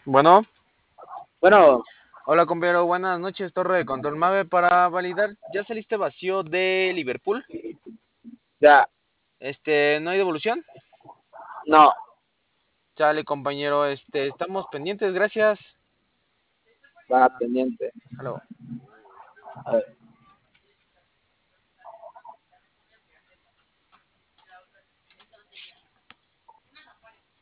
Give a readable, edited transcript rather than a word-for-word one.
Bueno, Bueno, hola compañero, buenas noches, Torre de Control Mave. Para validar, ¿ya saliste vacío de Liverpool? ya, ¿No hay devolución? no, Chale, compañero, estamos pendientes, gracias. va pendiente. Aló. A ver.